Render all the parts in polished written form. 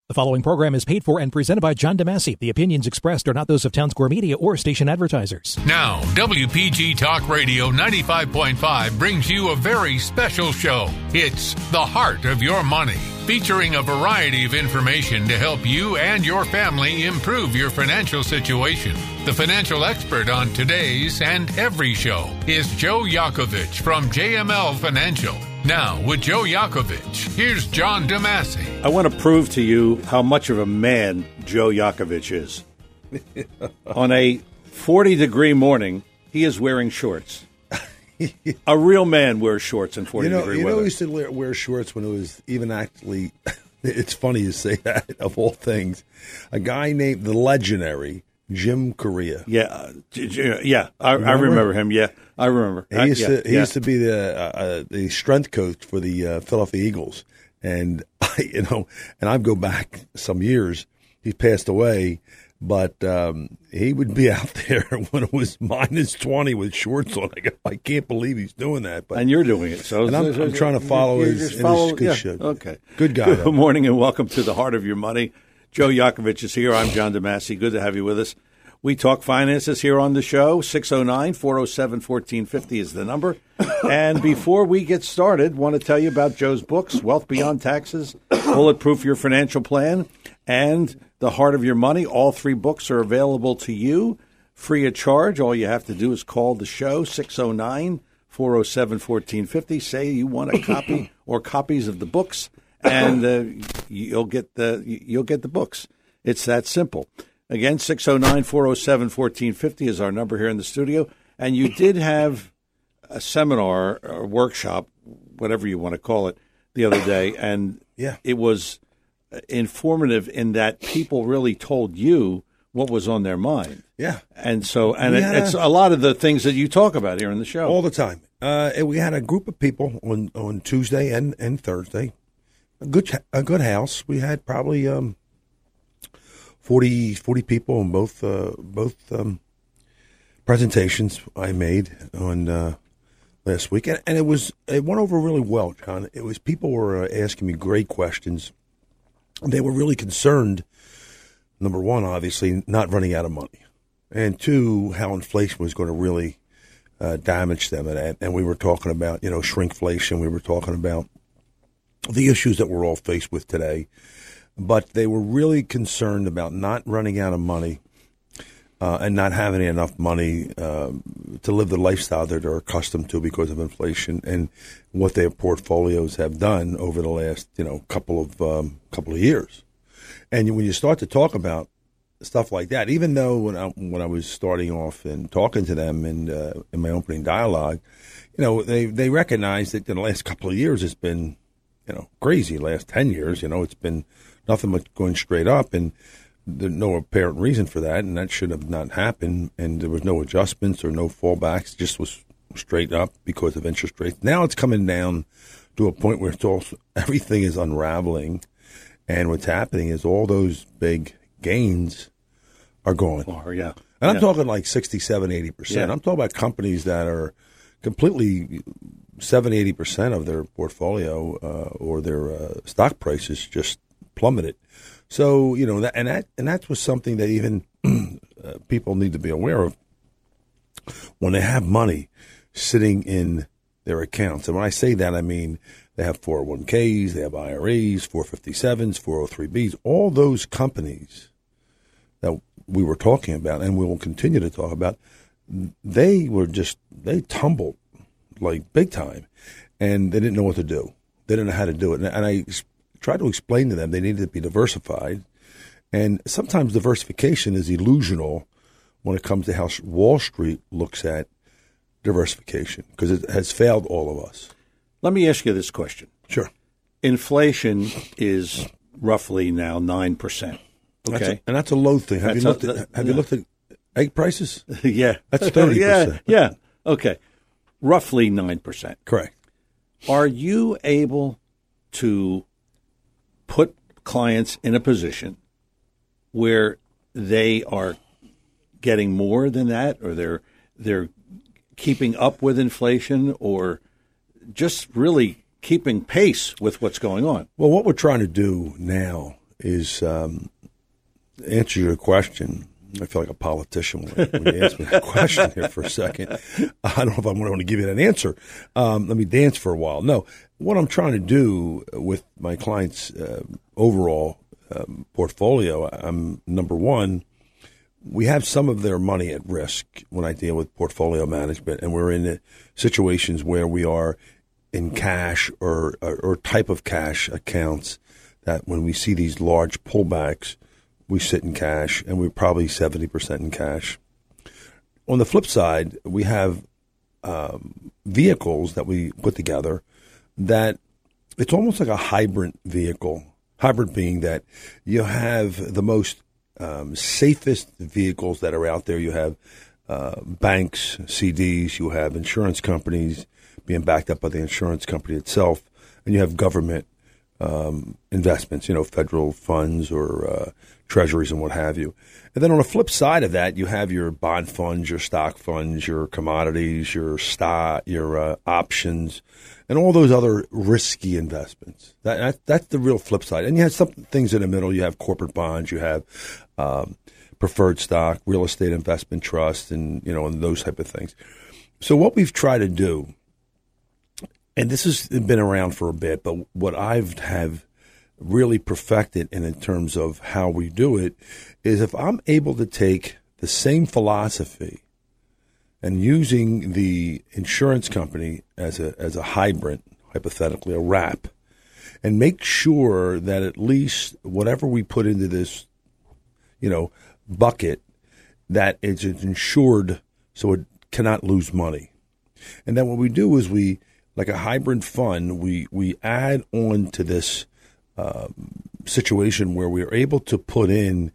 The following program is paid for and presented by John DeMasi. The opinions expressed are not those of Town Square Media or station advertisers. Now, WPG Talk Radio 95.5 brings you a very special show. It's The Heart of Your Money, featuring a variety of information to help you and your family improve your financial situation. The financial expert on today's and every show is Joe Yakovich from JML Financial. Now, with Joe Yakovich, here's John DeMasi. I want to prove to you how much of a man Joe Yakovich is. On a 40-degree morning, he is wearing shorts. A real man wears shorts in 40-degree weather. You know, he used to wear shorts when it was even actually, it's funny you say that, of all things. A guy named the legendary Jim Correa. Yeah, I remember him. Yeah, I remember. He used to be the strength coach for the Philadelphia Eagles, and I go back some years. He passed away, but he would be out there when it was minus 20 with shorts on. I can't believe he's doing that. But and you're doing it, so and I'm trying to follow his good shit. Okay, good guy. Good morning and welcome to the Heart of Your Money. Joe Yakovich is here. I'm John DeMasi. Good to have you with us. We talk finances here on the show. 609-407-1450 is the number. And before we get started, want to tell you about Joe's books, Wealth Beyond Taxes, Bulletproof Your Financial Plan, and The Heart of Your Money. All three books are available to you free of charge. All you have to do is call the show, 609-407-1450. Say you want a copy or copies of the books, and you'll get the books. It's that simple. Again, 609-407-1450 is our number here in the studio. And you did have a seminar or workshop, whatever you want to call it, the other day. And It was informative in that people really told you what was on their mind. Yeah. And so, it's a lot of the things that you talk about here in the show. All the time. We had a group of people on Tuesday and Thursday. A good house. We had probably 40 people in both presentations I made on last week, and it went over really well, John. It was people were asking me great questions. They were really concerned. Number one, obviously, not running out of money, and two, how inflation was going to really damage them, and we were talking about shrinkflation. We were talking about the issues that we're all faced with today. But they were really concerned about not running out of money and not having enough money to live the lifestyle that they're accustomed to because of inflation and what their portfolios have done over the last couple of years. And when you start to talk about stuff like that, even though when I was starting off and talking to them in my opening dialogue, they recognized that in the last couple of years it's been crazy. Last 10 years, it's been nothing but going straight up, and there's no apparent reason for that, and that should have not happened, and there was no adjustments or no fallbacks, just was straight up because of interest rates. Now it's coming down to a point where everything is unraveling, and what's happening is all those big gains are gone. And I'm talking like 67, 80%. Yeah. I'm talking about companies that are completely 70-80% of their portfolio or their stock prices just plummeted. So that was something that even people need to be aware of when they have money sitting in their accounts. And when I say that, I mean they have 401ks, they have IRAs, 457s, 403bs. All those companies that we were talking about and we will continue to talk about, they tumbled like big time, and they didn't know what to do. They didn't know how to do it. And I tried to explain to them they needed to be diversified. And sometimes diversification is illusional when it comes to how Wall Street looks at diversification, because it has failed all of us. Let me ask you this question. Sure. Inflation is roughly now 9%. Okay. That's a low thing. Have you looked at egg prices? Yeah. That's 30%. Yeah. Okay. Roughly 9%. Correct. Are you able to put clients in a position where they are getting more than that, or they're keeping up with inflation, or just really keeping pace with what's going on? Well, what we're trying to do now is answer your question. I feel like a politician when you ask me that question here for a second. I don't know if I'm going to give you an answer. Let me dance for a while. No, what I'm trying to do with my clients' overall portfolio, number one, we have some of their money at risk when I deal with portfolio management, and we're in situations where we are in cash or type of cash accounts that when we see these large pullbacks, we sit in cash, and we're probably 70% in cash. On the flip side, we have vehicles that we put together that it's almost like a hybrid vehicle. Hybrid being that you have the most safest vehicles that are out there. You have banks, CDs, you have insurance companies being backed up by the insurance company itself, and you have government investments, federal funds or treasuries and what have you. And then on the flip side of that, you have your bond funds, your stock funds, your commodities, your stock, your options, and all those other risky investments. That's the real flip side. And you have some things in the middle. You have corporate bonds, you have preferred stock, real estate investment trust, and and those type of things. So what we've tried to do, and this has been around for a bit, but what have really perfected in terms of how we do it is if I'm able to take the same philosophy and using the insurance company as a hybrid, hypothetically a wrap, and make sure that at least whatever we put into this, bucket, that it's insured so it cannot lose money. And then what we do is like a hybrid fund, we add on to this situation where we are able to put in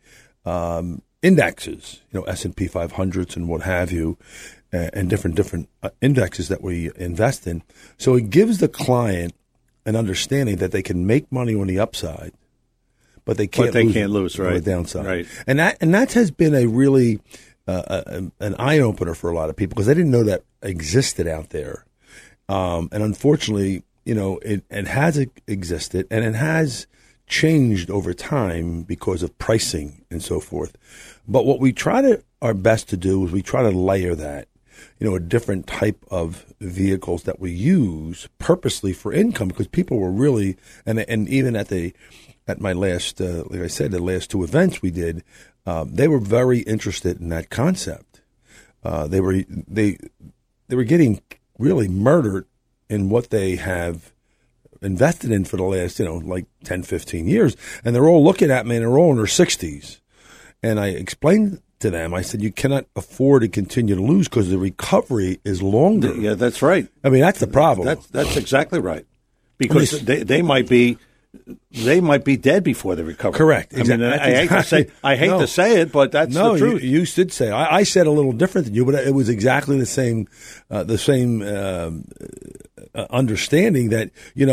indexes, S&P 500s and what have you, and different indexes that we invest in. So it gives the client an understanding that they can make money on the upside, but they can't lose right, on the downside. Right. And that has been a really an eye opener for a lot of people because they didn't know that existed out there. And unfortunately, it has existed, and it has changed over time because of pricing and so forth. But what we try our best to do is we try to layer that, a different type of vehicles that we use purposely for income because people were really, and even at my last, like I said, the last two events we did, they were very interested in that concept. They were getting really murdered in what they have invested in for the last, 10, 15 years. And they're all looking at me and they're all in their 60s. And I explained to them, I said, you cannot afford to continue to lose because the recovery is longer. Yeah, that's right. I mean, that's the problem. That's exactly right. Because they might be dead before the recovery. Correct. Exactly. I hate to say it, but that's the truth. You did say. I said a little different than you, but it was exactly the same understanding that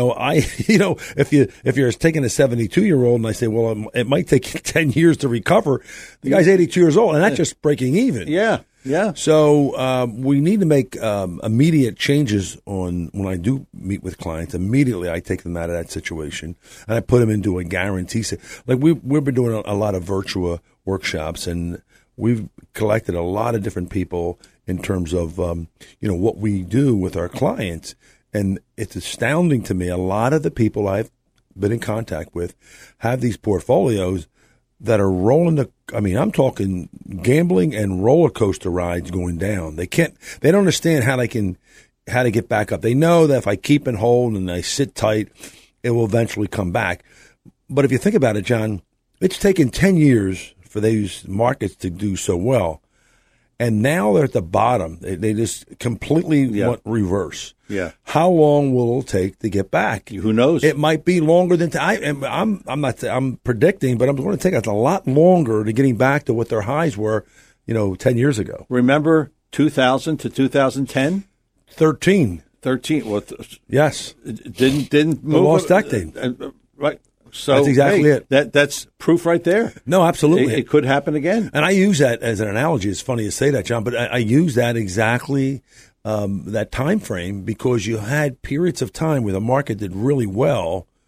if you're taking a 72-year-old and I say, well, it might take you 10 years to recover, the guy's 82 years old, and that's just breaking even. Yeah. Yeah. So we need to make immediate changes on when I do meet with clients. Immediately, I take them out of that situation and I put them into a guarantee. Like we've been doing a lot of Virtua workshops, and we've collected a lot of different people in terms of what we do with our clients. And it's astounding to me. A lot of the people I've been in contact with have these portfolios that are rolling I'm talking gambling and roller coaster rides going down. They don't understand how to get back up. They know that if I keep and hold and I sit tight, it will eventually come back. But if you think about it, John, it's taken 10 years for these markets to do so well. And now they're at the bottom. They just completely went reverse. Yeah. How long will it take to get back? Who knows? It might be longer than I'm predicting, but I'm going to take a lot longer to getting back to what their highs were, 10 years ago. Remember 2000 to 2010? 13. Well, yes. Didn't move. The lost decade. Right. So that's exactly it. That's proof right there. No, absolutely. It could happen again. And I use that as an analogy. It's funny to say that, John, but I use that exactly that time frame because you had periods of time where the market did really well,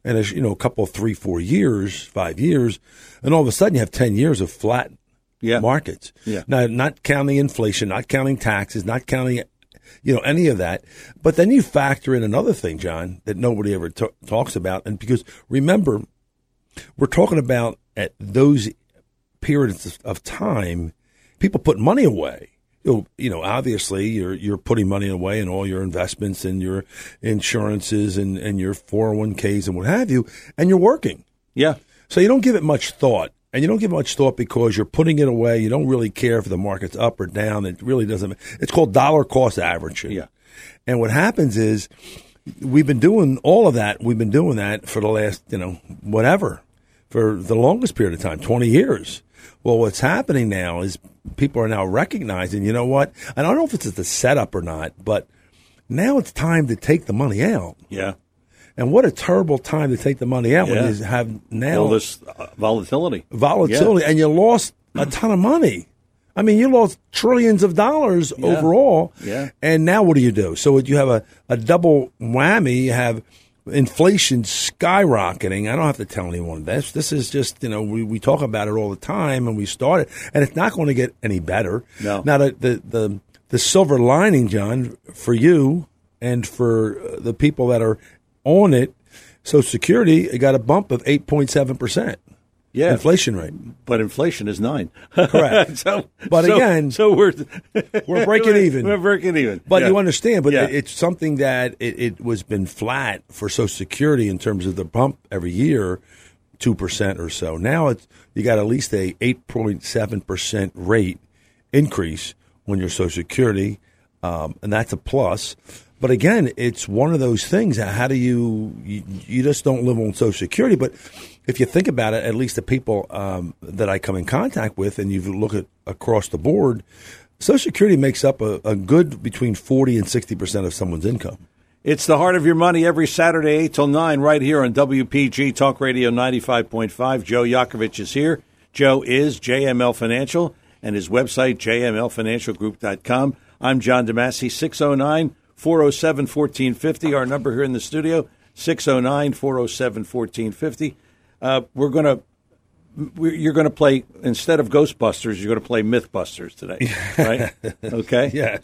and a couple of 3, 4 years, 5 years, and all of a sudden you have 10 years of flat markets. Yeah. Now, not counting inflation, not counting taxes, not counting any of that. But then you factor in another thing, John, that nobody ever talks about. And because remember, we're talking about at those periods of time, people put money away. Obviously you're putting money away in all your investments and your insurances and your 401ks and what have you, and you're working. Yeah. So you don't give it much thought. And you don't give much thought because you're putting it away. You don't really care if the market's up or down. It really doesn't. It's called dollar cost averaging. Yeah. And what happens is we've been doing all of that. We've been doing that for the last, for the longest period of time, 20 years. Well, what's happening now is people are now recognizing, you know what? I don't know if it's a setup or not, but now it's time to take the money out. Yeah. And what a terrible time to take the money out when you have now all this volatility. And you lost a ton of money. I mean, you lost trillions of dollars overall. Yeah. And now what do? So you have a double whammy. You have inflation skyrocketing. I don't have to tell anyone this. This is just, we talk about it all the time, and we start it, and it's not going to get any better. No. Now, the silver lining, John, for you and for the people that are on it, Social Security, it got a bump of 8.7%. Yeah, inflation rate, but inflation is 9. Correct. So we're breaking even. We're breaking even. But you understand. But it's something that it was been flat for Social Security in terms of the bump every year, 2% or so. Now you got at least a 8.7% rate increase on your Social Security, and that's a plus. But again, it's one of those things. How do you just don't live on Social Security? But if you think about it, at least the people that I come in contact with, and you look at across the board, Social Security makes up a good between 40 and 60% of someone's income. It's the Heart of Your Money every Saturday, 8 till 9, right here on WPG Talk Radio 95.5. Joe Yakovich is here. Joe is JML Financial, and his website, jmlfinancialgroup.com. I'm John DeMasi, 609-407-1450, our number here in the studio, 609-407-1450. You're going to play, instead of Ghostbusters, you're going to play Mythbusters today, right? Okay? Yes.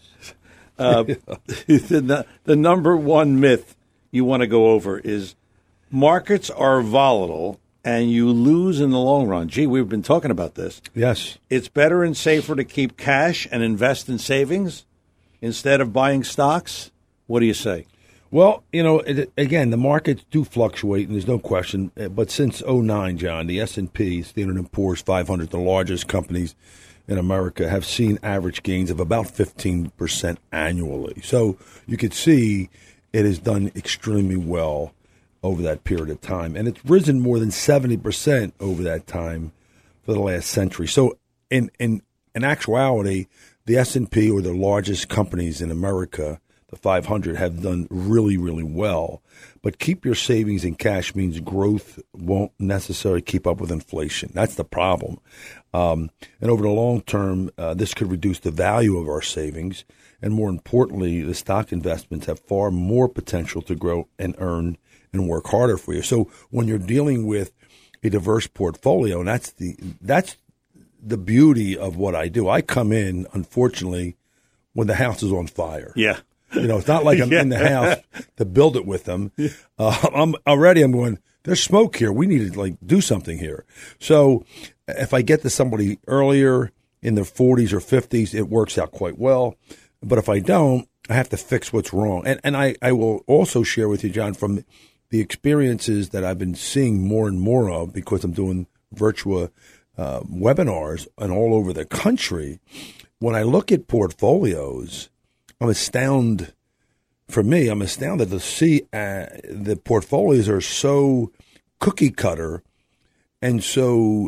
The number one myth you want to go over is markets are volatile and you lose in the long run. Gee, we've been talking about this. Yes. It's better and safer to keep cash and invest in savings instead of buying stocks. What do you say? Well, again, the markets do fluctuate, and there's no question. But since 2009, John, the S&P, Standard & Poor's 500, the largest companies in America, have seen average gains of about 15% annually. So you could see it has done extremely well over that period of time. And it's risen more than 70% over that time for the last century. So in actuality, the S&P, or the largest companies in America, the 500, have done really, really well. But keep your savings in cash means growth won't necessarily keep up with inflation. That's the problem. And over the long term, this could reduce the value of our savings. And more importantly, the stock investments have far more potential to grow and earn and work harder for you. So when you're dealing with a diverse portfolio, and that's the beauty of what I do. I come in, unfortunately, when the house is on fire. Yeah. It's not like I'm in the house to build it with them. I'm going, there's smoke here. We need to do something here. So if I get to somebody earlier in their 40s or 50s, it works out quite well. But if I don't, I have to fix what's wrong. And I will also share with you, John, from the experiences that I've been seeing more and more of, because I'm doing virtual webinars and all over the country. When I look at portfolios, I'm astounded to see the portfolios are so cookie cutter. And so,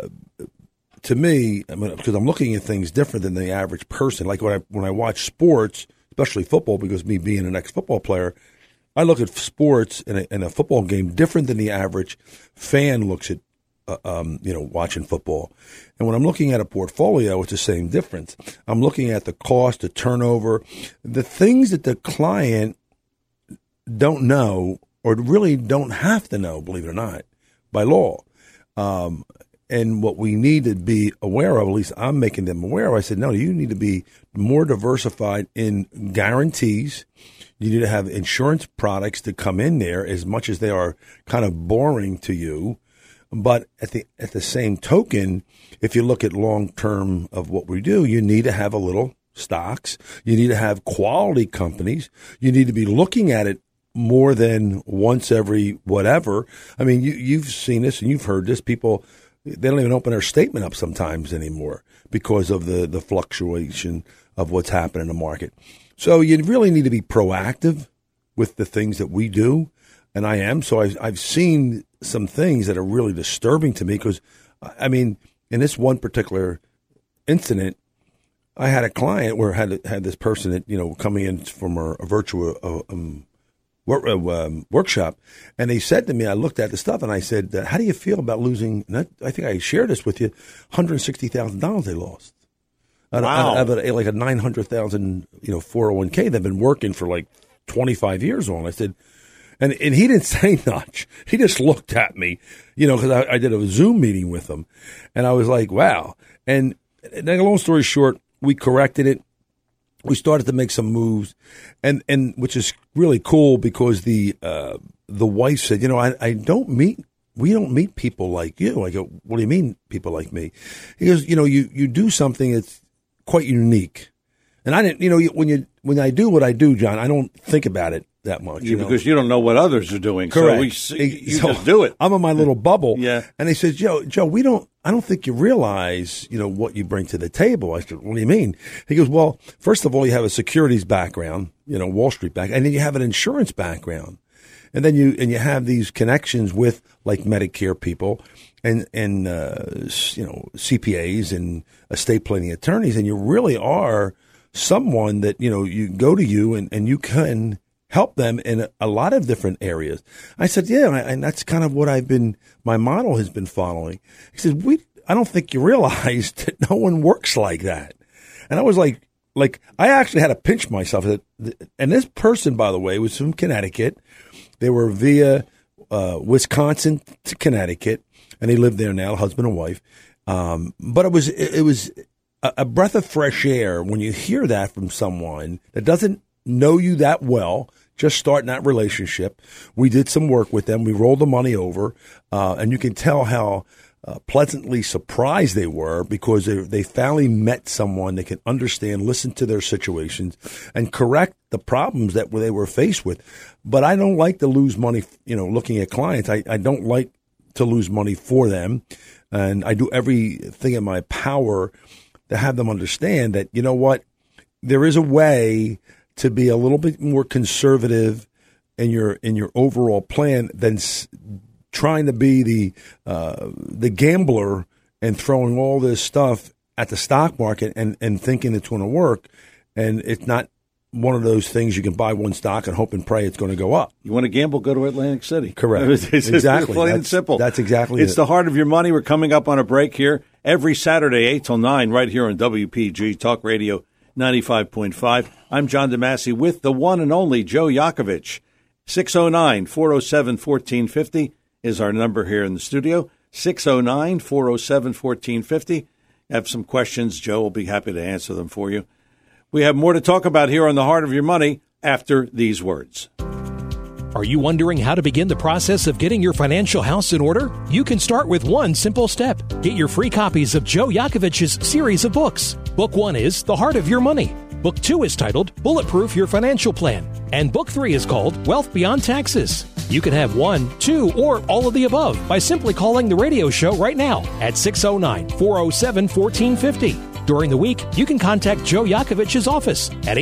to me, because I'm looking at things different than the average person. Like when I watch sports, especially football, because me being an ex-football player, I look at sports in a football game different than the average fan looks at, watching football. And when I'm looking at a portfolio, it's the same difference. I'm looking at the cost, the turnover, the things that the client don't know or really don't have to know, believe it or not, by law. And what we need to be aware of, at least I'm making them aware of, I said, no, you need to be more diversified in guarantees. You need to have insurance products to come in there, as much as they are kind of boring to you. But at the same token, if you look at long term of what we do, you need to have a little stocks. You need to have quality companies. You need to be looking at it more than once every whatever. I mean, you've seen this and you've heard this. People, they don't even open their statement up sometimes anymore because of the fluctuation of what's happening in the market. So you really need to be proactive with the things that we do, and I am. So I've seen some things that are really disturbing to me because, I mean, in this one particular incident, I had a client where had this person that coming in from a virtual workshop, and they said to me, I looked at the stuff and I said, how do you feel about losing? And I think I shared this with you, $160,000 they lost. Wow. Out of like a $900,000 401k they've been working for like 25 years on. I said, and he didn't say much. He just looked at me, because I did a Zoom meeting with him, and I was like, wow. And long story short, we corrected it. We started to make some moves, and which is really cool because the wife said, we don't meet people like you. I go, what do you mean people like me? He goes, you do something that's quite unique. And I didn't, when I do what I do, John, I don't think about it that much. Because you don't know what others are doing. Correct. So you just do it. I'm in my little bubble. Yeah. And they said, Joe, I don't think you realize, what you bring to the table. I said, what do you mean? He goes, well, first of all, you have a securities background, Wall Street background, and then you have an insurance background. And then you have these connections with like Medicare people and CPAs and estate planning attorneys, and you really are someone that, you go to you and you can help them in a lot of different areas. I said, yeah, and that's kind of what my model has been following. He said, I don't think you realize that no one works like that. And I was like, I actually had to pinch myself. And this person, by the way, was from Connecticut. They were via Wisconsin to Connecticut, and they live there now, husband and wife. But it was a breath of fresh air when you hear that from someone that doesn't know you that well, just starting that relationship. We did some work with them. We rolled the money over, and you can tell how pleasantly surprised they were because they finally met someone that can understand, listen to their situations, and correct the problems that they were faced with. But I don't like to lose money, looking at clients. I don't like to lose money for them, and I do everything in my power to have them understand that, there is a way to be a little bit more conservative in your overall plan than trying to be the gambler and throwing all this stuff at the stock market and thinking it's going to work. And it's not one of those things you can buy one stock and hope and pray it's going to go up. You want to gamble, go to Atlantic City. Correct. It's exactly. Plain and simple. That's exactly It's the heart of your money. We're coming up on a break here every Saturday, 8 till 9, right here on WPG Talk Radio 95.5. I'm John DeMasi with the one and only Joe Yakovich. 609-407-1450 is our number here in the studio. 609-407-1450. Have some questions. Joe will be happy to answer them for you. We have more to talk about here on the Heart of Your Money after these words. Are you wondering how to begin the process of getting your financial house in order? You can start with one simple step. Get your free copies of Joe Yakovich's series of books. Book 1 is The Heart of Your Money. Book 2 is titled Bulletproof Your Financial Plan. And Book 3 is called Wealth Beyond Taxes. You can have 1, 2, or all of the above by simply calling the radio show right now at 609-407-1450. During the week, you can contact Joe Yakovich's office at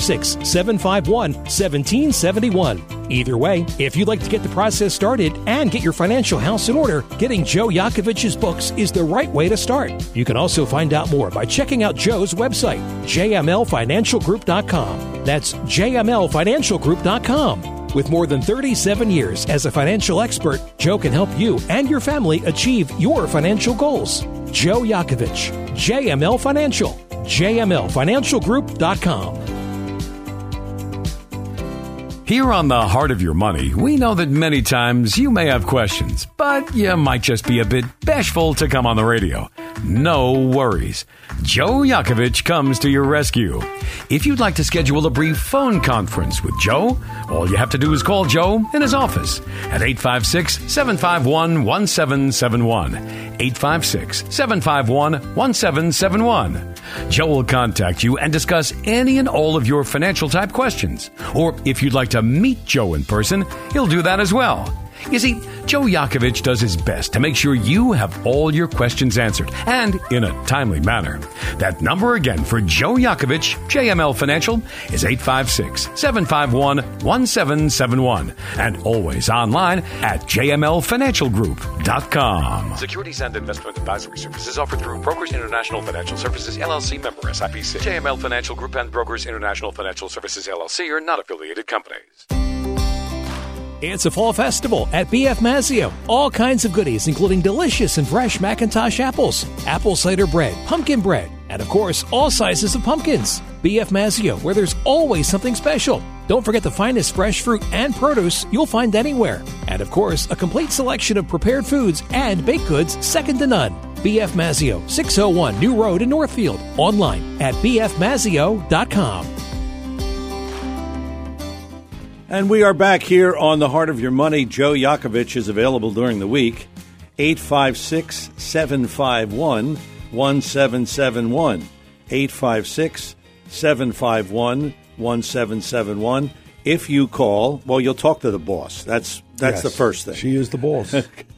856-751-1771. Either way, if you'd like to get the process started and get your financial house in order, getting Joe Yakovich's books is the right way to start. You can also find out more by checking out Joe's website, jmlfinancialgroup.com. That's jmlfinancialgroup.com. With more than 37 years as a financial expert, Joe can help you and your family achieve your financial goals. Joe Yakovich, JML Financial, jmlfinancialgroup.com. Here on The Heart of Your Money, we know that many times you may have questions, but you might just be a bit bashful to come on the radio. No worries. Joe Yakovich comes to your rescue. If you'd like to schedule a brief phone conference with Joe, all you have to do is call Joe in his office at 856-751-1771. 856-751-1771. Joe will contact you and discuss any and all of your financial type questions. Or if you'd like to meet Joe in person, he'll do that as well. You see, Joe Yakovich does his best to make sure you have all your questions answered, and in a timely manner. That number again for Joe Yakovich, JML Financial, is 856-751-1771, and always online at jmlfinancialgroup.com. Securities and investment advisory services offered through Brokers International Financial Services, LLC, member SIPC. JML Financial Group and Brokers International Financial Services, LLC are not affiliated companies. It's a fall festival at BF Mazzio. All kinds of goodies, including delicious and fresh McIntosh apples, apple cider bread, pumpkin bread, and of course, all sizes of pumpkins. BF Mazzio, where there's always something special. Don't forget the finest fresh fruit and produce you'll find anywhere. And of course, a complete selection of prepared foods and baked goods second to none. BF Mazzio, 601 New Road in Northfield. Online at bfmazzio.com. And we are back here on The Heart of Your Money. Joe Yakovich is available during the week. 856-751-1771. 856-751-1771. If you call, well, you'll talk to the boss. That's Yes, the first thing. She is the boss.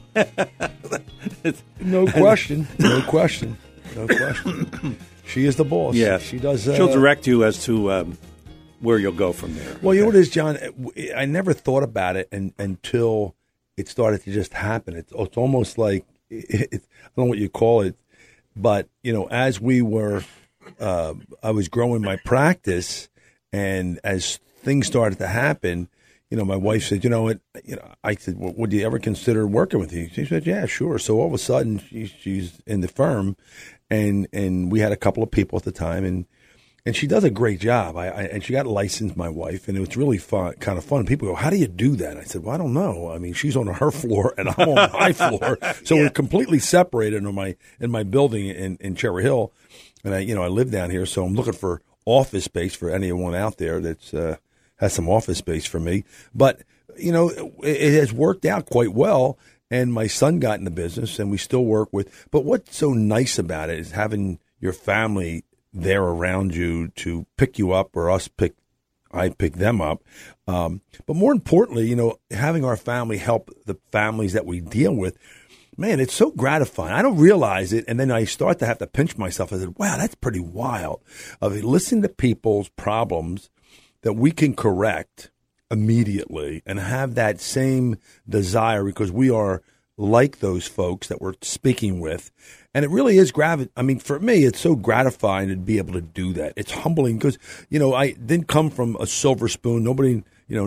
No question. No question. No question. She is the boss. Yeah. She does. She'll direct you as to where you'll go from there. Well, you know what it is, John? I never thought about it until it started to just happen. It's almost like, I don't know what you call it, but, you know, as we were, I was growing my practice, and as things started to happen, you know, my wife said, I said, well, would you ever consider working with you? She said, yeah, sure. So all of a sudden, she's in the firm, and we had a couple of people at the time, and she does a great job. And she got licensed, my wife, and it was really fun, kind of fun. People go, how do you do that? I said, well, I don't know. I mean, she's on her floor and I'm on my floor. So we're completely separated in my building in Cherry Hill. And I live down here, so I'm looking for office space for anyone out there that's has some office space for me. But, you know, it has worked out quite well. And my son got in the business, and we still work with. But what's so nice about it is having your family there around you to pick you up, or I pick them up. But more importantly, you know, having our family help the families that we deal with, man, it's so gratifying. I don't realize it. And then I start to have to pinch myself. I said, wow, that's pretty wild. Of listening to people's problems that we can correct immediately and have that same desire, because we are like those folks that we're speaking with. And it really is I mean, for me, it's so gratifying to be able to do that. It's humbling because, you know, I didn't come from a silver spoon. Nobody,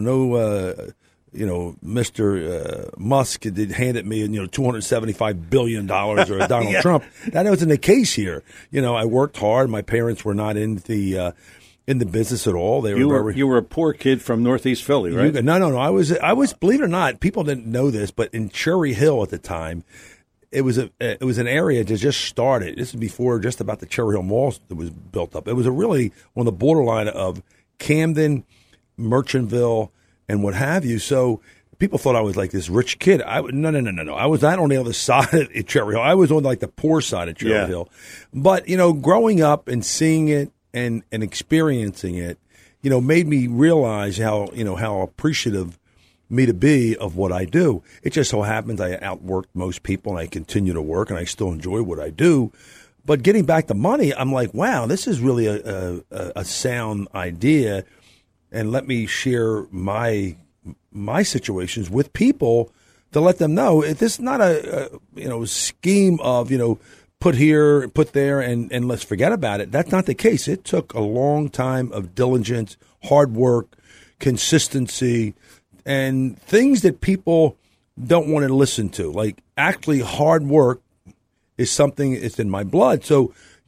Mr. Musk did hand at me, $275 billion or a Donald Trump. That wasn't the case here. You know, I worked hard. My parents were not in the business at all. They You were a poor kid from Northeast Philly, right? No. I was, believe it or not, people didn't know this, but in Cherry Hill at the time, it was an area that just started. This is before just about the Cherry Hill Mall that was built up. It was really on the borderline of Camden, Merchantville, and what have you. So people thought I was like this rich kid. No. I was not on the other side of Cherry Hill. I was on like the poor side of Cherry Hill. But, you know, growing up and seeing it and experiencing it, you know, made me realize how appreciative me to be of what I do. It just so happens I outworked most people, and I continue to work, and I still enjoy what I do. But getting back to money, I'm like, wow, this is really a sound idea, and let me share my situations with people to let them know this is not a scheme of, put here, put there, and let's forget about it. That's not the case. It took a long time of diligence, hard work, consistency, and things that people don't want to listen to. Like, actually, hard work is something, it's in my blood. So,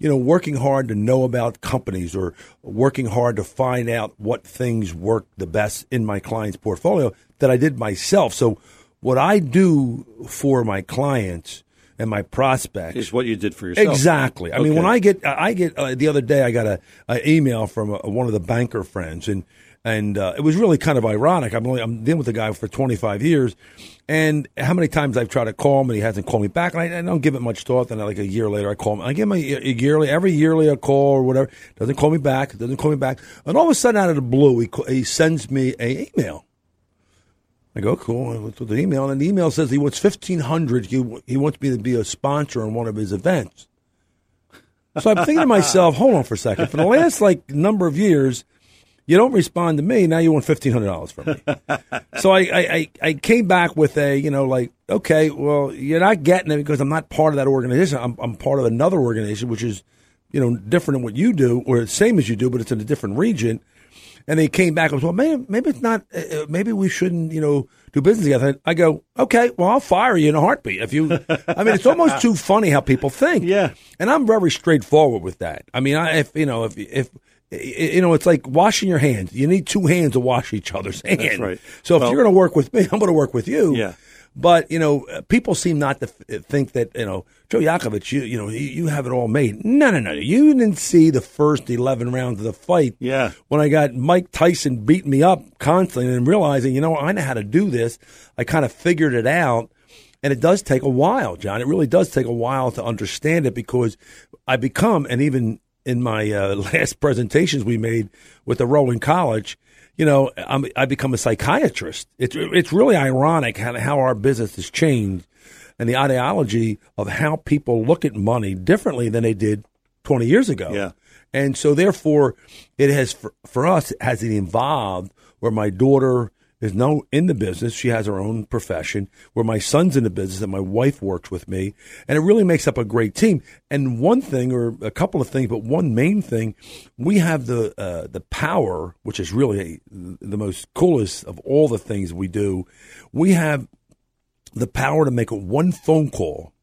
working hard to know about companies or working hard to find out what things work the best in my client's portfolio that I did myself. So what I do for my clients and my prospects is what you did for yourself. Exactly. I mean, when I get the other day, I got an email from one of the banker friends, and it was really kind of ironic. I'm dealing with the guy for 25 years, and how many times I've tried to call him and he hasn't called me back, and I don't give it much thought. Then like a year later, I call him. I give him every yearly a call or whatever. Doesn't call me back. And all of a sudden, out of the blue, he sends me an email. I go, cool. I looked at the email, and the email says he wants $1,500. He wants me to be a sponsor on one of his events. So I'm thinking to myself, hold on for a second. For the last number of years, you don't respond to me. Now you want $1,500 from me. So I came back with okay, well, you're not getting it because I'm not part of that organization. I'm part of another organization, which is, different than what you do, or the same as you do, but it's in a different region. And they came back and was, well, maybe it's not, maybe we shouldn't, do business together. I go, okay, well, I'll fire you in a heartbeat. It's almost too funny how people think. Yeah. And I'm very straightforward with that. I mean, if it's like washing your hands. You need two hands to wash each other's hands. That's right. So if you're going to work with me, I'm going to work with you. Yeah. But, people seem not to think that, Joe Yakovich, you have it all made. No. You didn't see the first 11 rounds of the fight. Yeah. When I got Mike Tyson beating me up constantly and realizing, I know how to do this. I kind of figured it out. And it does take a while, John. It really does take a while to understand it because I become, and even in my last presentations we made with the Rowan College, I become a psychiatrist. It's really ironic how our business has changed and the ideology of how people look at money differently than they did 20 years ago. Yeah. And so therefore it has, for us, it has evolved where my daughter is now in the business. She has her own profession, where my son's in the business and my wife works with me. And it really makes up a great team. And one thing, or a couple of things, but one main thing, we have the power, which is really the most coolest of all the things we do. We have the power to make one phone call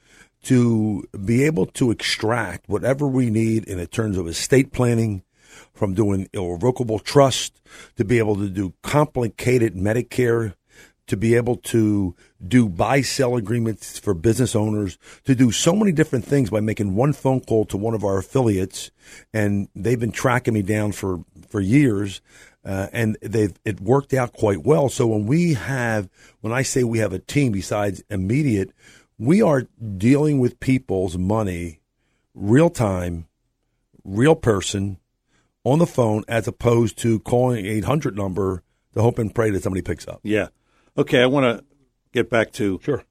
to be able to extract whatever we need in terms of estate planning, from doing irrevocable trust, to be able to do complicated Medicare, to be able to do buy-sell agreements for business owners, to do so many different things by making one phone call to one of our affiliates. And they've been tracking me down for years, and it worked out quite well. So when I say we have a team besides immediate, we are dealing with people's money real time, real person, on the phone, as opposed to calling an 800 number to hope and pray that somebody picks up. Yeah. Okay, I want to get back to Sure.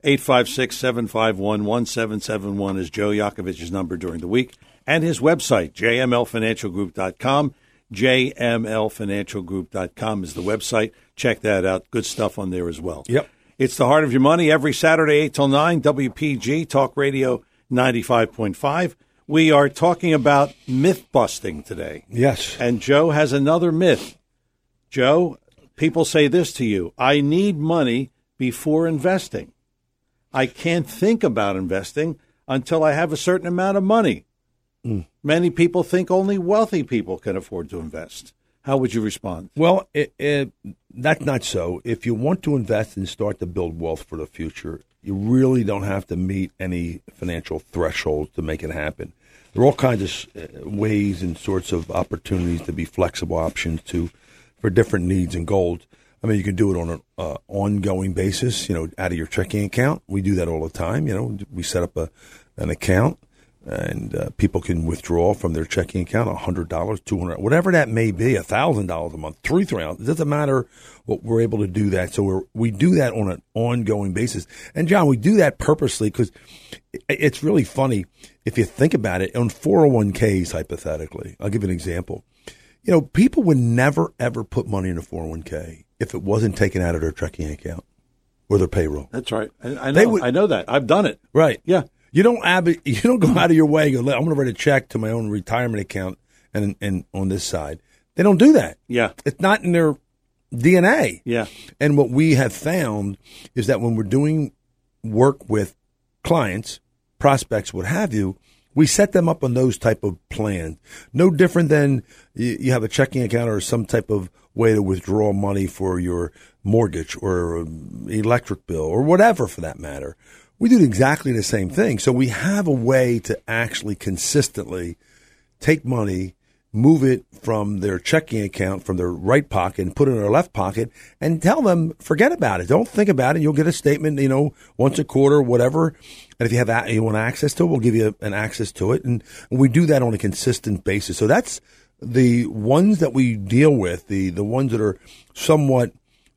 856-751-1771 is Joe Yakovich's number during the week, and his website, jmlfinancialgroup.com. jmlfinancialgroup.com is the website. Check that out. Good stuff on there as well. Yep. It's The Heart of Your Money every Saturday, 8 till 9, WPG, Talk Radio 95.5. We are talking about myth-busting today. Yes. And Joe has another myth. Joe, people say this to you: I need money before investing. I can't think about investing until I have a certain amount of money. Many people think only wealthy people can afford to invest. How would you respond? Well, that's not so. If you want to invest and start to build wealth for the future, you really don't have to meet any financial thresholds to make it happen. There are all kinds of ways and sorts of opportunities to be flexible options for different needs and goals. I mean, you can do it on an ongoing basis, out of your checking account. We do that all the time. We set up an account, and people can withdraw from their checking account $100, $200, whatever that may be, $1,000 a month, $3,000. It doesn't matter what we're able to do that. So we do that on an ongoing basis. And John, we do that purposely because it's really funny if you think about it. On 401ks, hypothetically, I'll give you an example. People would never ever put money in a 401k if it wasn't taken out of their checking account or their payroll. That's right. I know that. I've done it. Right. Yeah. You don't go out of your way and go, I'm going to write a check to my own retirement account and on this side. They don't do that. Yeah. It's not in their DNA. Yeah. And what we have found is that when we're doing work with clients, prospects, what have you, We set them up on those type of plans. No different than you have a checking account or some type of way to withdraw money for your mortgage or electric bill or whatever for that matter. We do exactly the same thing. So we have a way to actually consistently take money, move it from their checking account, from their right pocket, and put it in their left pocket, and tell them, forget about it. Don't think about it. You'll get a statement, once a quarter, whatever. And if you want access to it, we'll give you an access to it. And we do that on a consistent basis. So that's the ones that we deal with, the ones that are somewhat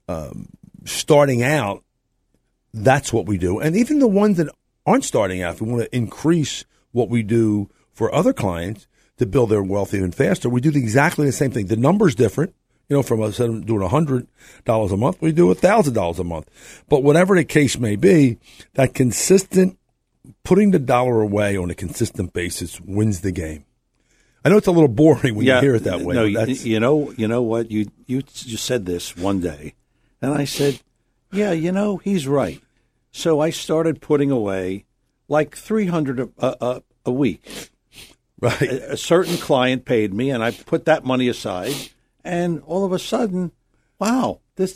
starting out. That's what we do. And even the ones that aren't starting out, if we want to increase what we do for other clients to build their wealth even faster, we do exactly the same thing. The number's different. From us doing $100 a month, we do $1,000 a month. But whatever the case may be, that consistent putting the dollar away on a consistent basis wins the game. I know it's a little boring when you hear it that way. No, you know what? You said this one day, and I said, yeah, he's right. So I started putting away like $300 a week. Right. A certain client paid me, and I put that money aside, and all of a sudden, wow,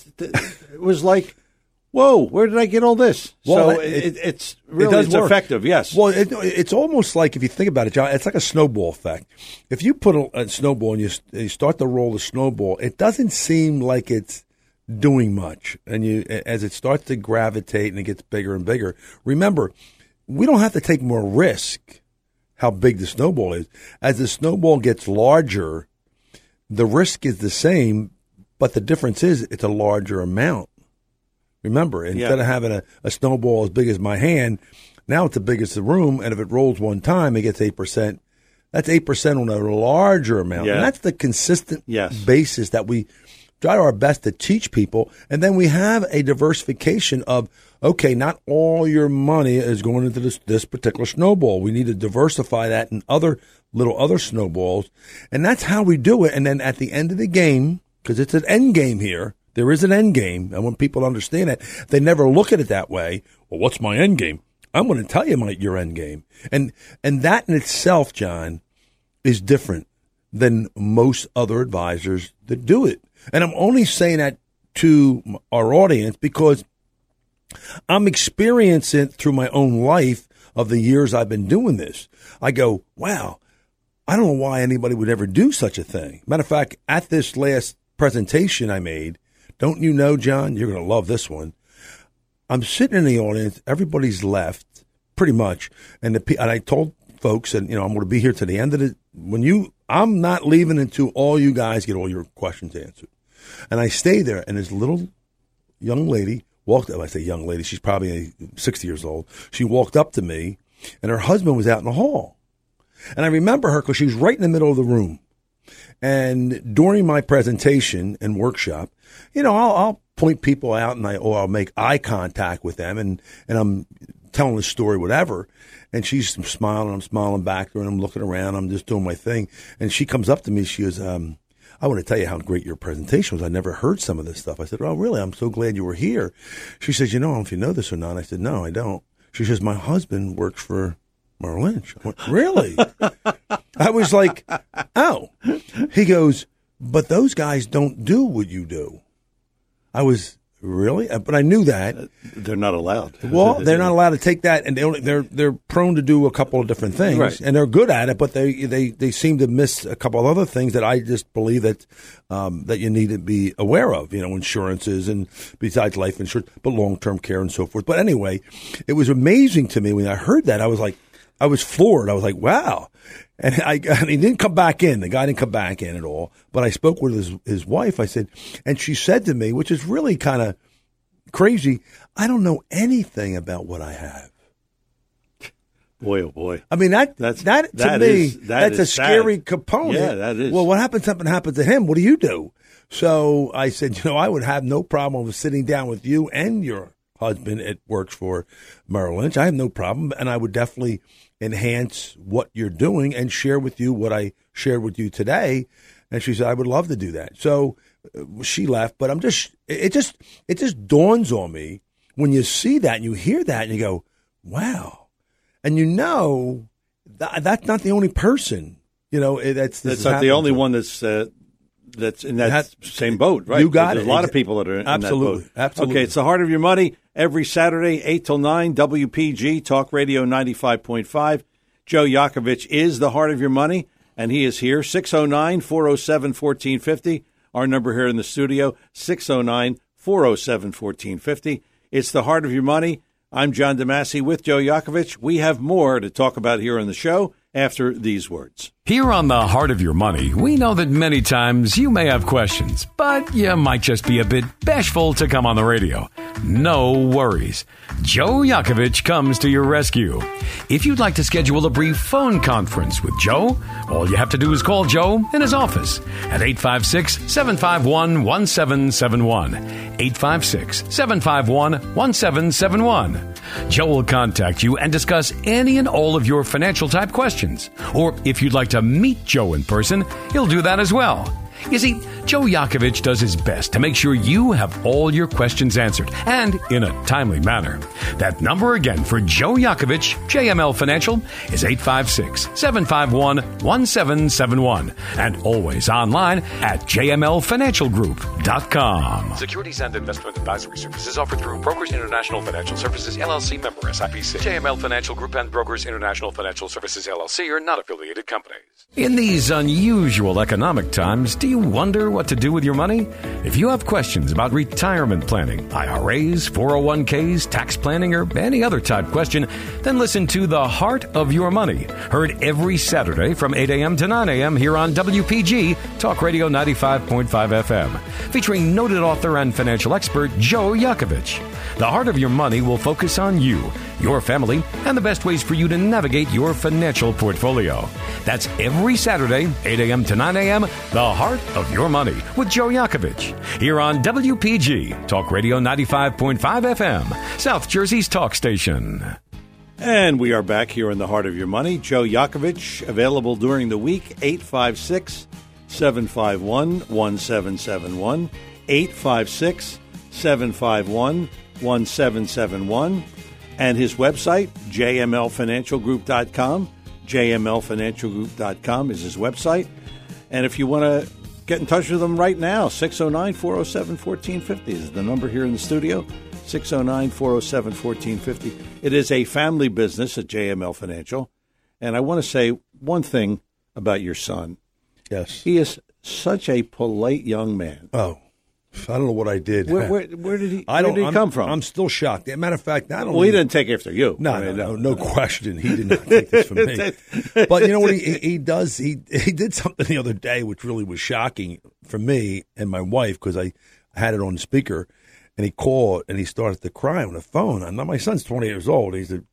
it was like, whoa, where did I get all this? Well, so it's really effective, yes. Well, it's almost like, if you think about it, John, it's like a snowball effect. If you put a snowball and you start to roll the snowball, it doesn't seem like it's doing much. And as it starts to gravitate and it gets bigger and bigger, remember, we don't have to take more risk how big the snowball is. As the snowball gets larger, the risk is the same, but the difference is it's a larger amount. Remember, instead of having a snowball as big as my hand, now it's as big as the room, and if it rolls one time, it gets 8%. That's 8% on a larger amount. Yeah. And that's the consistent basis that we try our best to teach people. And then we have a diversification of, okay, not all your money is going into this particular snowball. We need to diversify that in other snowballs. And that's how we do it. And then at the end of the game, because it's an end game here, there is an end game. And when people understand it, they never look at it that way. Well, what's my end game? I'm going to tell you your end game. And that in itself, John, is different than most other advisors that do it. And I'm only saying that to our audience because I'm experiencing it through my own life of the years I've been doing this. I go, wow, I don't know why anybody would ever do such a thing. Matter of fact, at this last presentation I made, don't you know, John, you're going to love this one. I'm sitting in the audience. Everybody's left pretty much. And I told folks, and I'm going to be here to the end of it. I'm not leaving until all you guys get all your questions answered. And I stay there, and this little young lady walked up. I say young lady, she's probably 60 years old. She walked up to me, and her husband was out in the hall. And I remember her because she was right in the middle of the room. And during my presentation and workshop, I'll point people out, and I'll make eye contact with them, and I'm telling the story, whatever. And she's smiling, I'm smiling back to her, and I'm looking around, I'm just doing my thing. And she comes up to me, she goes, I want to tell you how great your presentation was. I never heard some of this stuff. I said, oh, really? I'm so glad you were here. She says, I don't know if you know this or not. I said, no, I don't. She says, my husband works for Merrill Lynch. I went, really? I was like, oh. He goes, but those guys don't do what you do. I was, really? But I knew that. They're not allowed. Well, they're not allowed to take that, and they're prone to do a couple of different things, right. And they're good at it, but they seem to miss a couple of other things that I just believe that that you need to be aware of, insurances and besides life insurance, but long-term care and so forth. But anyway, it was amazing to me when I heard that. I was floored. I was like, wow. And he didn't come back in. The guy didn't come back in at all. But I spoke with his wife. I said, and she said to me, which is really kind of crazy, I don't know anything about what I have. Boy, oh boy. I mean, that's a scary component. Yeah, that is. Well, something happens to him, what do you do? So I said, I would have no problem with sitting down with you and your husband. It works for Merrill Lynch. I have no problem. And I would definitely enhance what you're doing and share with you what I shared with you today. And she said, I would love to do that. So she left, but it just dawns on me when you see that and you hear that and you go, wow. And that's not the only person. That's not the only one that's in that same boat, right? You got There's it. a lot of people that are in that boat. Absolutely. Okay, it's the Heart of Your Money every Saturday, 8 till 9, WPG, Talk Radio 95.5. Joe Yakovich is the Heart of Your Money, and he is here, 609-407-1450. Our number here in the studio, 609-407-1450. It's the Heart of Your Money. I'm John DeMasi with Joe Yakovich. We have more to talk about here on the show after these words. Here on the Heart of Your Money, we know that many times you may have questions, but you might just be a bit bashful to come on the radio. No worries. Joe Yakovich comes to your rescue. If you'd like to schedule a brief phone conference with Joe, all you have to do is call Joe in his office at 856-751-1771. 856-751-1771. Joe will contact you and discuss any and all of your financial type questions. Or if you'd like to meet Joe in person, he'll do that as well. You see, Joe Yakovich does his best to make sure you have all your questions answered, and in a timely manner. That number again for Joe Yakovich, JML Financial, is 856-751-1771, and always online at jmlfinancialgroup.com. Securities and investment advisory services offered through Brokers International Financial Services, LLC, member SIPC. JML Financial Group and Brokers International Financial Services, LLC are not affiliated companies. In these unusual economic times, do you wonder what to do with your money? If you have questions about retirement planning, IRAs, 401ks, tax planning, or any other type question, then listen to The Heart of Your Money, heard every Saturday from 8 a.m. to 9 a.m. here on WPG, Talk Radio 95.5 FM, featuring noted author and financial expert Joe Yakovich. The Heart of Your Money will focus on you, your family, and the best ways for you to navigate your financial portfolio. That's every Saturday, 8 a.m. to 9 a.m., The Heart of Your Money with Joe Yakovich, here on WPG, Talk Radio 95.5 FM, South Jersey's talk station. And we are back here in the Heart of Your Money. Joe Yakovich, available during the week, 856-751-1771, 856-751-1771, and his website, jmlfinancialgroup.com. jmlfinancialgroup.com is his website. And if you want to get in touch with him right now, 609-407-1450 is the number here in the studio, 609-407-1450. It is a family business at JML Financial. And I want to say one thing about your son. Yes. He is such a polite young man. Oh, I don't know what I did. Where did he come from? I'm still shocked. As a matter of fact, not only... Well, he didn't take after you. No question. He did not take this from me. But you know what he does? He did something the other day which really was shocking for me and my wife, because I had it on the speaker, and he called and he started to cry on the phone. And my son's 20 years old. He's a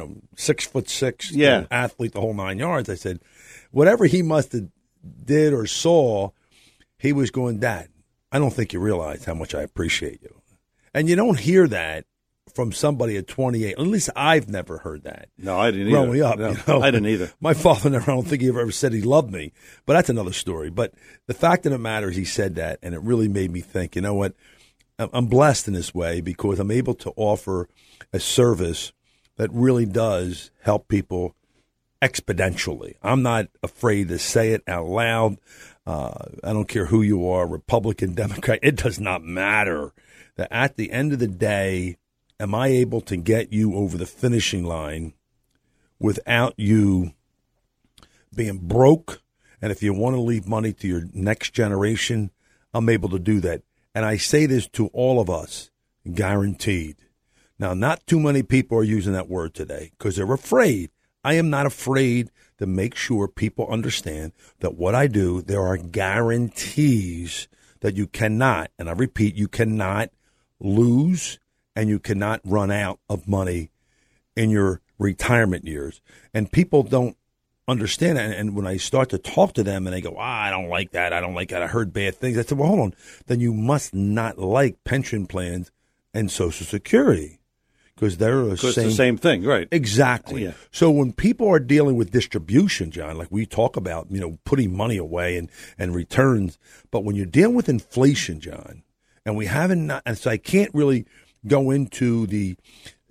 6'6" athlete, the whole 9 yards. I said, whatever he must have did or saw, he was going, Dad, I don't think you realize how much I appreciate you. And you don't hear that from somebody at 28. At least I've never heard that. No, I didn't growing either. up. No, I didn't either. My father never, I don't think he ever said he loved me. But that's another story. But the fact of the matter is he said that, and it really made me think, you know what? I'm blessed in this way because I'm able to offer a service that really does help people exponentially. I'm not afraid to say it out loud. I don't care who you are, Republican, Democrat. It does not matter. That at the end of the day, am I able to get you over the finishing line without you being broke? And if you want to leave money to your next generation, I'm able to do that. And I say this to all of us, guaranteed. Now, not too many people are using that word today because they're afraid. I am not afraid to make sure people understand that what I do, there are guarantees that you cannot, and I repeat, you cannot lose and you cannot run out of money in your retirement years. And people don't understand that. And when I start to talk to them and they go, I don't like that, I heard bad things. I said, well, hold on. Then you must not like pension plans and Social Security. Because they're the same thing, right? Exactly. Yeah. So when people are dealing with distribution, John, like we talk about, putting money away and returns, but when you're dealing with inflation, John, and we haven't, and so I can't really go into the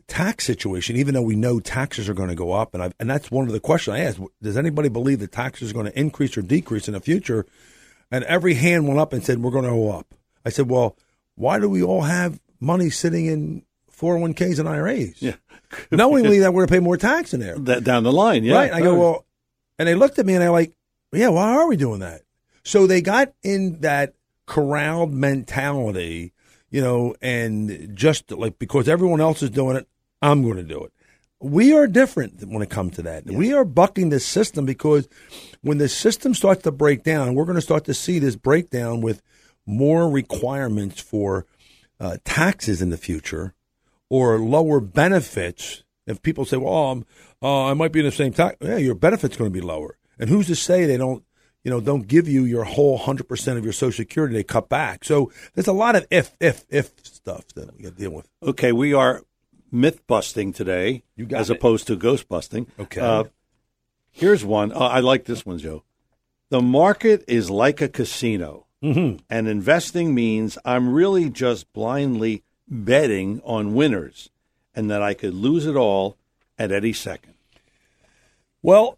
tax situation, even though we know taxes are going to go up, and that's one of the questions I asked, does anybody believe that taxes are going to increase or decrease in the future? And every hand went up and said, we're going to go up. I said, well, why do we all have money sitting in 401ks and IRAs? Yeah. Knowingly that we're going to pay more tax in there. Down the line, yeah. Right. I go, well, and they looked at me and they're like, yeah, why are we doing that? So they got in that corralled mentality, and just like because everyone else is doing it, I'm going to do it. We are different when it comes to that. Yeah. We are bucking the system because when the system starts to break down, we're going to start to see this breakdown with more requirements for taxes in the future or lower benefits. If people say, well, I might be in the same tax, yeah, your benefit's going to be lower. And who's to say they don't give you your whole 100% of your Social Security, they cut back. So there's a lot of if stuff that we got to deal with. Okay, we are myth busting today as opposed to ghost busting. Okay. Here's one. I like this one, Joe. The market is like a casino, and investing means I'm really just blindly betting on winners and that I could lose it all at any second. Well,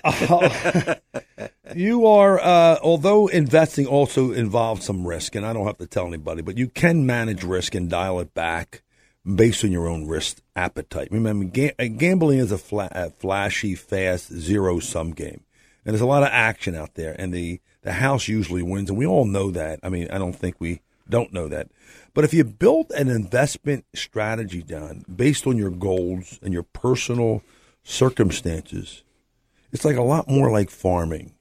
you are, although investing also involves some risk, and I don't have to tell anybody, but you can manage risk and dial it back based on your own risk appetite. Remember, gambling is a flashy, fast, zero-sum game. And there's a lot of action out there, and the house usually wins, and we all know that. I mean, I don't think we don't know that. But if you build an investment strategy down based on your goals and your personal circumstances, it's like a lot more like farming.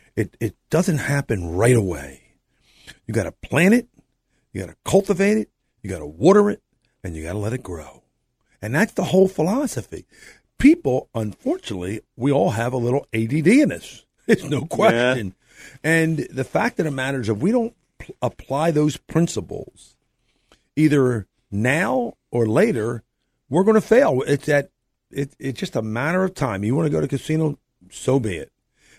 It doesn't happen right away. You got to plant it, you got to cultivate it, you got to water it, and you got to let it grow. And that's the whole philosophy. People, unfortunately, we all have a little ADD in us. There's no question. Yeah. And the fact of the matter is, if we don't apply those principles, either now or later, we're going to fail. It's just a matter of time. You want to go to a casino, so be it.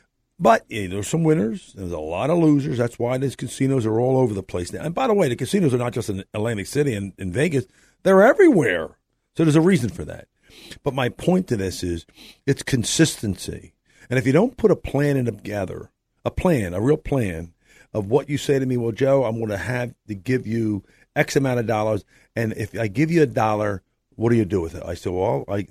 But there's some winners. There's a lot of losers. That's why these casinos are all over the place now. And by the way, the casinos are not just in Atlantic City and in Vegas. They're everywhere. So there's a reason for that. But my point to this is it's consistency. And if you don't put a plan together, a real plan of what you say to me, well, Joe, I'm going to have to give you X amount of dollars. And if I give you $1, what do you do with it? I said, well, like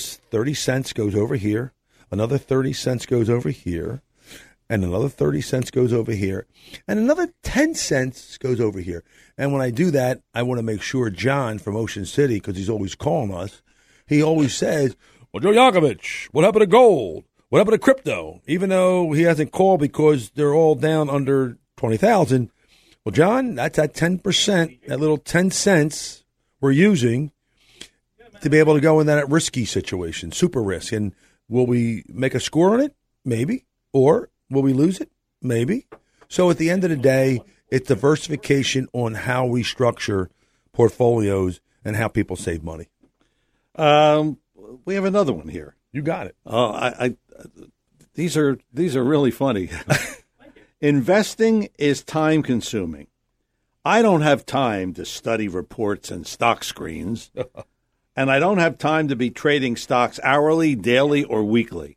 30 cents goes over here. Another 30 cents goes over here. And another 30 cents goes over here. And another 10 cents goes over here. And when I do that, I want to make sure John from Ocean City, because he's always calling us, he always says, well, Joe Yakovich, what happened to gold? What happened to crypto? Even though he hasn't called because they're all down under 20,000. Well, John, that's at 10%, that little 10 cents we're using to be able to go in that risky situation, super risk. And will we make a score on it? Maybe. Or will we lose it? Maybe. So at the end of the day, it's diversification on how we structure portfolios and how people save money. We have another one here. You got it. These are really funny. Investing is time consuming. I don't have time to study reports and stock screens, and I don't have time to be trading stocks hourly, daily, or weekly.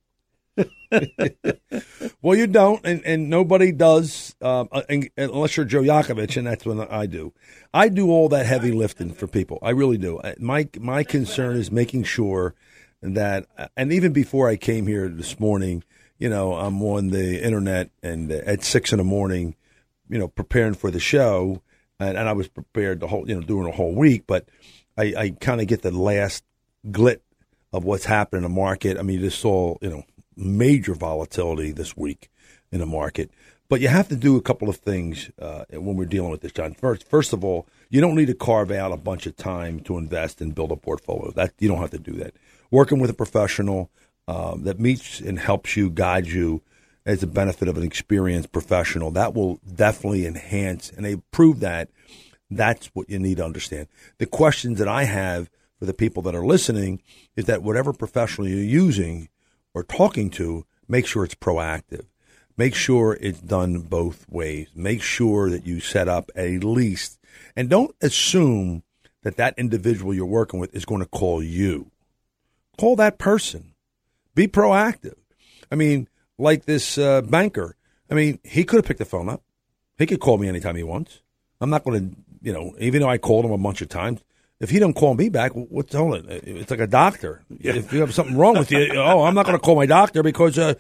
Well, you don't, and nobody does, unless you're Joe Yakovich, and that's what I do. I do all that heavy lifting for people. I really do. My concern is making sure that, and even before I came here this morning, I'm on the internet and at 6 a.m, preparing for the show, and I was prepared the whole, doing a whole week, but I kind of get the last glit of what's happened in the market. I mean, you just saw, major volatility this week in the market. But you have to do a couple of things when we're dealing with this, John. First of all, you don't need to carve out a bunch of time to invest and build a portfolio. That you don't have to do that. Working with a professional that meets and helps you, guides you as a benefit of an experienced professional, that will definitely enhance, and they prove that. That's what you need to understand. The questions that I have for the people that are listening is that whatever professional you're using or talking to, make sure it's proactive. Make sure it's done both ways. Make sure that you set up at least, and don't assume that individual you're working with is going to call you. Call that person. Be proactive. I mean, like this banker. I mean, he could have picked the phone up. He could call me anytime he wants. I'm not going to, even though I called him a bunch of times, if he don't call me back, what's on it? It's like a doctor. Yeah. If you have something wrong with you, I'm not going to call my doctor because I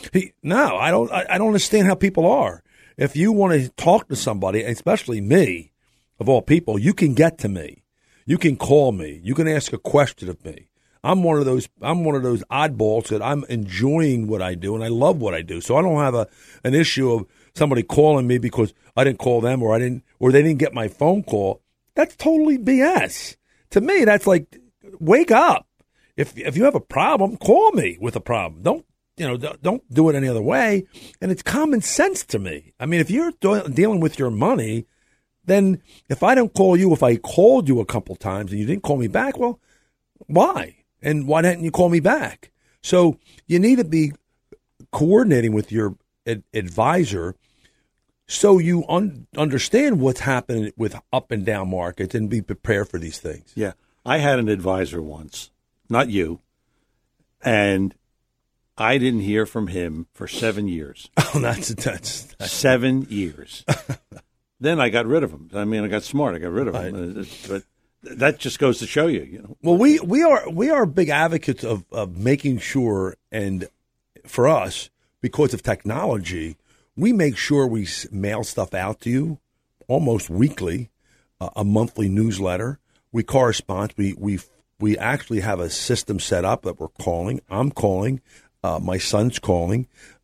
don't understand how people are. If you want to talk to somebody, especially me, of all people, you can get to me. You can call me. You can ask a question of me. I'm one of those oddballs that I'm enjoying what I do and I love what I do. So I don't have an issue of somebody calling me because I didn't call them or they didn't get my phone call. That's totally BS. To me, that's like, wake up. If you have a problem, call me with a problem. Don't do it any other way. And it's common sense to me. I mean, if you're dealing with your money, then if I don't call you, if I called you a couple times and you didn't call me back, well, why? And why didn't you call me back? So you need to be coordinating with your advisor so you understand what's happening with up and down markets and be prepared for these things. Yeah. I had an advisor once, not you, and I didn't hear from him for 7 years. Oh, that's 7 years. Then I got rid of him. I mean, I got smart. I got rid of him. But that just goes to show you, Well, we are big advocates of making sure, and for us, because of technology, we make sure we mail stuff out to you almost weekly, a monthly newsletter. We correspond. We actually have a system set up that we're calling. I'm calling. My son's calling.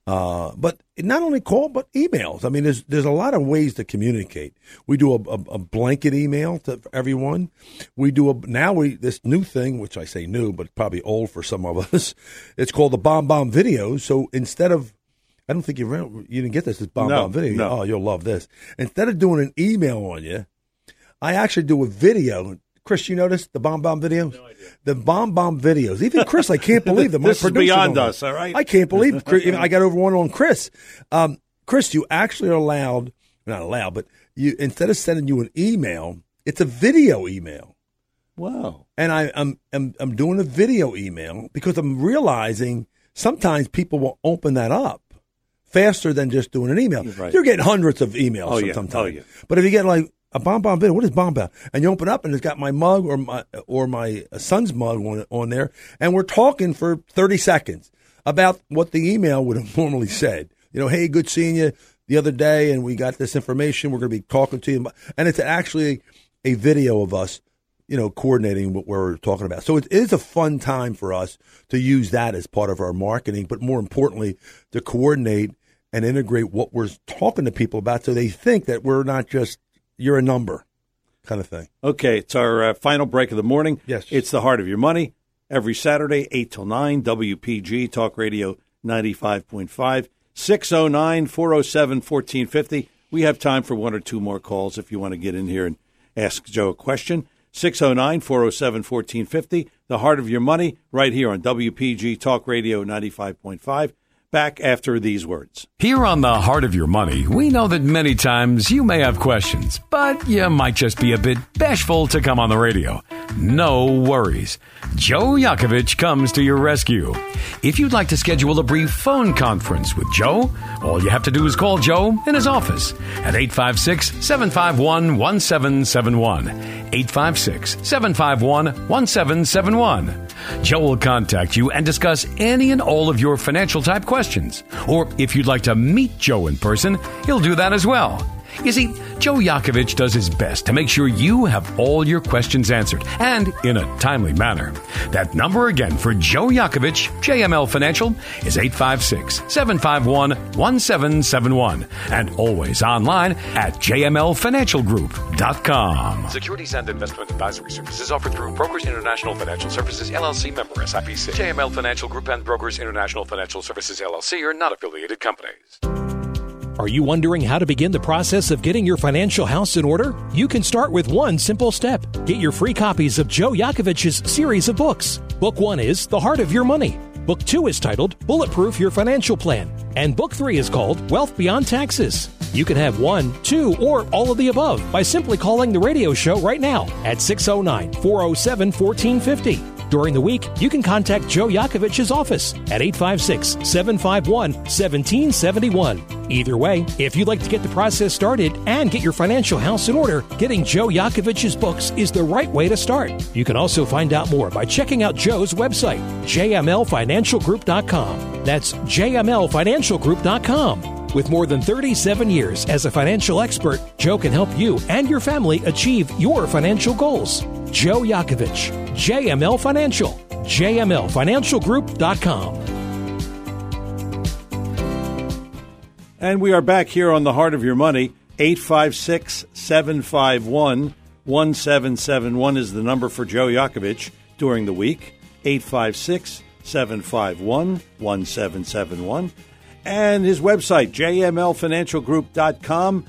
But not only call, but emails. I mean, there's a lot of ways to communicate. We do a blanket email to everyone. We do this new thing, which I say new, but probably old for some of us. It's called the Bomb videos. So instead of, I don't think you didn't get this Bomb video. No. Oh, you'll love this. Instead of doing an email on you, I actually do a video. Chris, you noticed the Bomb videos? No idea. The Bomb Videos. Even Chris, I can't believe them. This is beyond us, all right? I can't believe I got over one on Chris. Chris, you actually are not allowed, but you instead of sending you an email, it's a video email. Wow. And I'm doing a video email because I'm realizing sometimes people will open that up faster than just doing an email. Right. You're getting hundreds of emails sometimes. Oh, yeah. But if you get like a Bomb video, what is Bomb? And you open up and it's got my mug or my son's mug on there, and we're talking for 30 seconds about what the email would have normally said. Hey, good seeing you the other day, and we got this information. We're going to be talking to you. And it's actually a video of us, coordinating what we're talking about. So it is a fun time for us to use that as part of our marketing, but more importantly, to coordinate and integrate what we're talking to people about so they think that we're not just, you're a number kind of thing. Okay, it's our final break of the morning. Yes. It's The Heart of Your Money. Every Saturday, 8 till 9, WPG, Talk Radio 95.5, 609-407-1450. We have time for one or two more calls if you want to get in here and ask Joe a question. 609-407-1450, The Heart of Your Money, right here on WPG, Talk Radio 95.5. Back after these words. Here on The Heart of Your Money, we know that many times you may have questions, but you might just be a bit bashful to come on the radio. No worries. Joe Yakovich comes to your rescue. If you'd like to schedule a brief phone conference with Joe, all you have to do is call Joe in his office at 856-751-1771. 856-751-1771. Joe will contact you and discuss any and all of your financial type questions. Or if you'd like to meet Joe in person, he'll do that as well. You see, Joe Yakovich does his best to make sure you have all your questions answered, and in a timely manner. That number again for Joe Yakovich, JML Financial, is 856-751-1771, and always online at jmlfinancialgroup.com. Securities and investment advisory services offered through Brokers International Financial Services, LLC, member SIPC. JML Financial Group and Brokers International Financial Services, LLC are not affiliated companies. Are you wondering how to begin the process of getting your financial house in order? You can start with one simple step. Get your free copies of Joe Yakovich's series of books. Book 1 is The Heart of Your Money. Book 2 is titled Bulletproof Your Financial Plan. And Book 3 is called Wealth Beyond Taxes. You can have 1, 2, or all of the above by simply calling the radio show right now at 609-407-1450. During the week, you can contact Joe Yakovich's office at 856-751-1771. Either way, if you'd like to get the process started and get your financial house in order, getting Joe Yakovich's books is the right way to start. You can also find out more by checking out Joe's website, jmlfinancialgroup.com. That's jmlfinancialgroup.com. With more than 37 years as a financial expert, Joe can help you and your family achieve your financial goals. Joe Yakovich, JML Financial, jmlfinancialgroup.com. And we are back here on the Heart of Your Money. 856-751-1771 is the number for Joe Yakovich during the week. 856-751-1771. And his website, jmlfinancialgroup.com.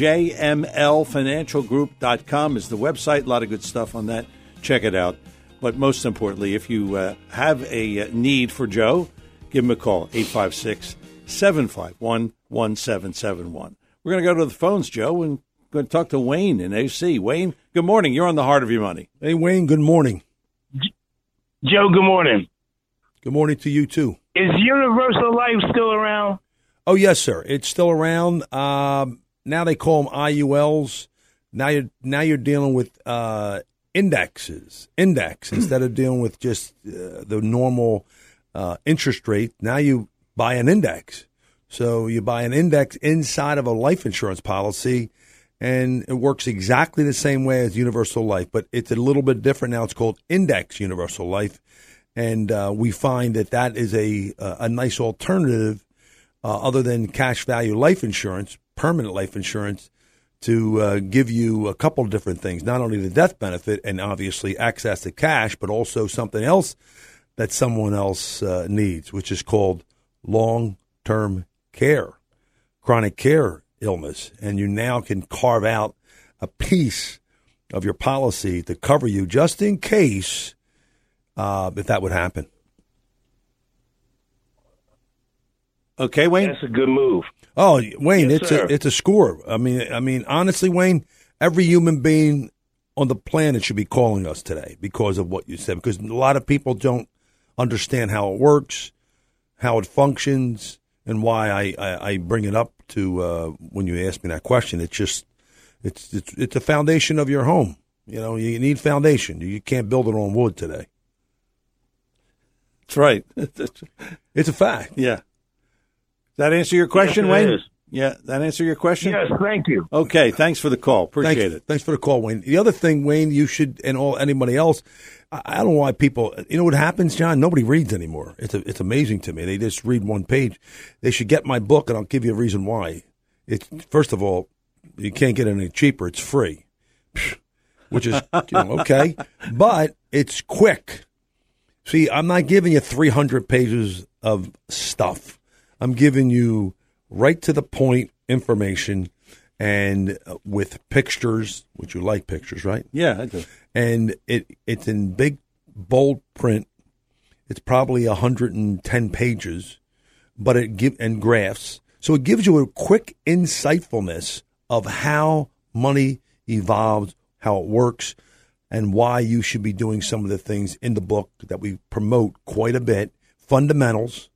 jmlfinancialgroup.com is the website. A lot of good stuff on that. Check it out. But most importantly, if you have a need for Joe, give him a call, 856-751-1771. We're going to go to the phones, Joe, and going to talk to Wayne in AC. Wayne, good morning. You're on the Heart of Your Money. Hey, Wayne, good morning. Joe, good morning. Good morning to you, too. Is Universal Life still around? Oh, yes, sir. It's still around. Now they call them IULs. Now you're dealing with index instead of dealing with just the normal interest rate. Now you buy an index. So you buy an index inside of a life insurance policy, and it works exactly the same way as Universal Life, but it's a little bit different now. It's called Index Universal Life, and we find that is a nice alternative other than cash value life insurance, permanent life insurance, to give you a couple of different things, not only the death benefit and obviously access to cash, but also something else that someone else needs, which is called long-term care, chronic care illness. And you now can carve out a piece of your policy to cover you just in case if that would happen. Okay, Wayne? That's a good move. Oh, Wayne, Yes, it's a score. I mean, honestly, Wayne, every human being on the planet should be calling us today because of what you said. Because a lot of people don't understand how it works, how it functions, and why I bring it up to when you ask me that question. It's just it's the foundation of your home. You know, you need foundation. You can't build it on wood today. That's right. It's a fact. Yeah. That answer your question, Yes, Wayne? is. Yeah, that answer your question? Yes, thank you. Okay, thanks for the call. Appreciate it. Thanks for the call, Wayne. The other thing, Wayne, you should, and anybody else, I don't know why people, you know what happens, John? Nobody reads anymore. It's amazing to me. They just read one page. They should get my book, and I'll give you a reason why. It's first of all, you can't get it any cheaper. It's free, which is okay, but it's quick. See, I'm not giving you 300 pages of stuff. I'm giving you right to the point information, and with pictures, which you like pictures, right? Yeah, I do. And it's in big, bold print. It's probably 110 pages, but and graphs. So it gives you a quick insightfulness of how money evolves, how it works, and why you should be doing some of the things in the book that we promote quite a bit. Fundamentals,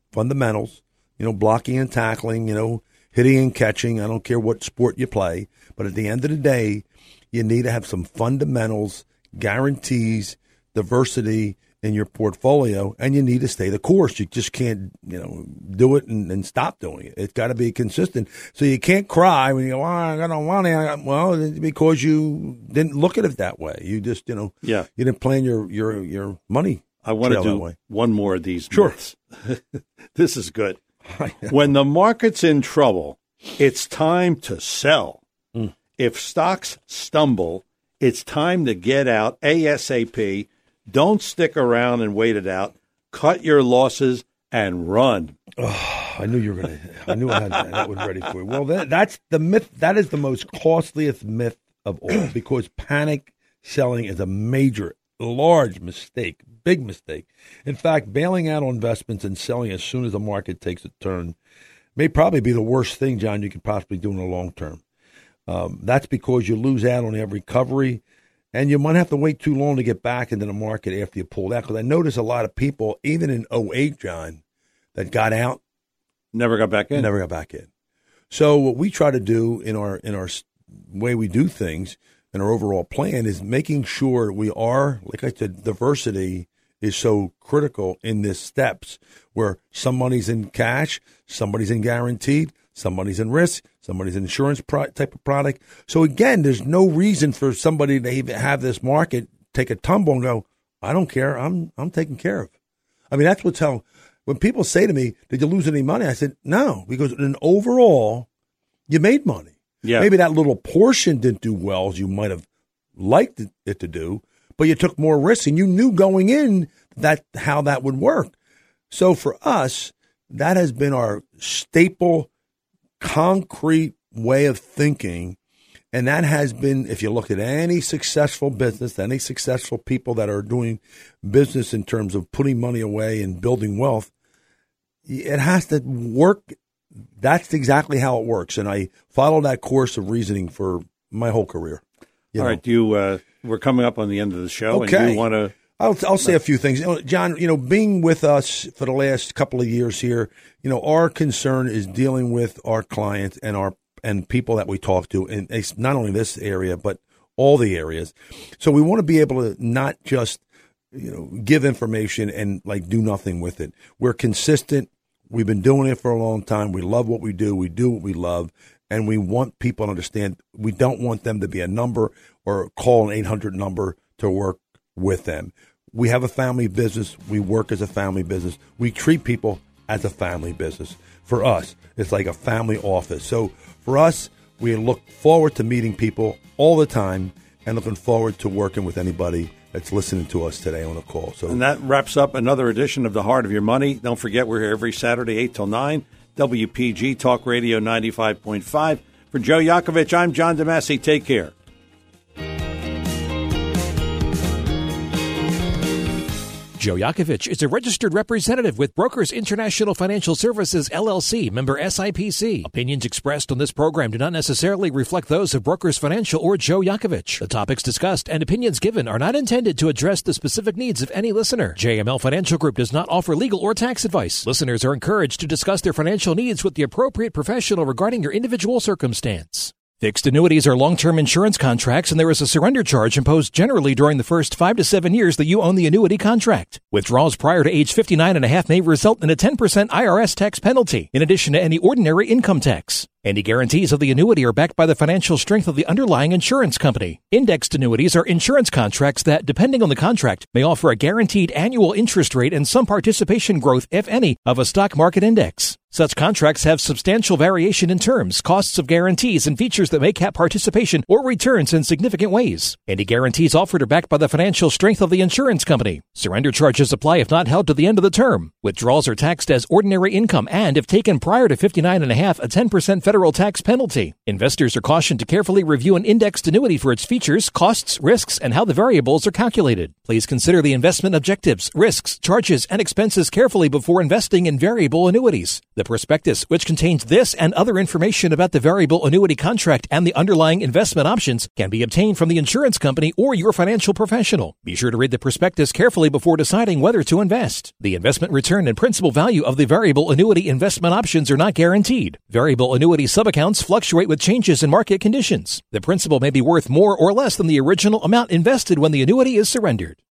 blocking and tackling, hitting and catching. I don't care what sport you play. But at the end of the day, you need to have some fundamentals, guarantees, diversity in your portfolio, and you need to stay the course. You just can't, do it and stop doing it. It's got to be consistent. So you can't cry when you go, I don't want it. Well, because you didn't look at it that way. You just, you didn't plan your money. I want to do one more of these. Sure. Myths. This is good. When the market's in trouble, it's time to sell. If stocks stumble, it's time to get out ASAP. Don't stick around and wait it out. Cut your losses and run. Oh, I knew you were going to. I knew I had that one ready for you. Well, that's the myth. That is the most costliest myth of all, because panic selling is a major, large mistake, big mistake. In fact, bailing out on investments and selling as soon as the market takes a turn may probably be the worst thing, John, you could possibly do in the long term. That's because you lose out on every recovery, and you might have to wait too long to get back into the market after you pulled out. Because I notice a lot of people, even in 2008, John, that got out, never got back in. Never got back in. So what we try to do in our way we do things and our overall plan is making sure we are, like I said, diversity is so critical in this steps where somebody's in cash, somebody's in guaranteed, somebody's in risk, somebody's in insurance type of product. So again, there's no reason for somebody to even have this market take a tumble and go, I don't care, I'm taken care of. I mean, that's what's how, when people say to me, did you lose any money? I said, no, because in overall, you made money. Yeah. Maybe that little portion didn't do well as you might have liked it to do, but you took more risks and you knew going in that how that would work. So for us, that has been our staple, concrete way of thinking. And that has been, if you look at any successful business, any successful people that are doing business in terms of putting money away and building wealth, it has to work. That's exactly how it works. And I followed that course of reasoning for my whole career. All right. We're coming up on the end of the show. Okay. And you want to... I'll say a few things. John, being with us for the last couple of years here, our concern is dealing with our clients and people that we talk to, and it's not only this area, but all the areas. So we want to be able to not just, give information and do nothing with it. We're consistent. We've been doing it for a long time. We love what we do. We do what we love. And we want people to understand we don't want them to be a number or call an 800 number to work with them. We have a family business. We work as a family business. We treat people as a family business. For us, it's like a family office. So for us, we look forward to meeting people all the time and looking forward to working with anybody that's listening to us today on the call. And that wraps up another edition of The Heart of Your Money. Don't forget, we're here every Saturday, 8 till 9, WPG Talk Radio 95.5. For Joe Yakovich, I'm John DeMasi. Take care. Joe Yakovich is a registered representative with Brokers International Financial Services, LLC, member SIPC. Opinions expressed on this program do not necessarily reflect those of Brokers Financial or Joe Yakovich. The topics discussed and opinions given are not intended to address the specific needs of any listener. JML Financial Group does not offer legal or tax advice. Listeners are encouraged to discuss their financial needs with the appropriate professional regarding your individual circumstance. Fixed annuities are long-term insurance contracts, and there is a surrender charge imposed generally during the first 5 to 7 years that you own the annuity contract. Withdrawals prior to age 59.5 may result in a 10% IRS tax penalty, in addition to any ordinary income tax. Any guarantees of the annuity are backed by the financial strength of the underlying insurance company. Indexed annuities are insurance contracts that, depending on the contract, may offer a guaranteed annual interest rate and some participation growth, if any, of a stock market index. Such contracts have substantial variation in terms, costs of guarantees, and features that may cap participation or returns in significant ways. Any guarantees offered are backed by the financial strength of the insurance company. Surrender charges apply if not held to the end of the term. Withdrawals are taxed as ordinary income and, if taken prior to 59.5, a 10% federal tax penalty. Investors are cautioned to carefully review an indexed annuity for its features, costs, risks, and how the variables are calculated. Please consider the investment objectives, risks, charges, and expenses carefully before investing in variable annuities. The prospectus, which contains this and other information about the variable annuity contract and the underlying investment options, can be obtained from the insurance company or your financial professional. Be sure to read the prospectus carefully before deciding whether to invest. The investment return and principal value of the variable annuity investment options are not guaranteed. Variable annuity subaccounts fluctuate with changes in market conditions. The principal may be worth more or less than the original amount invested when the annuity is surrendered.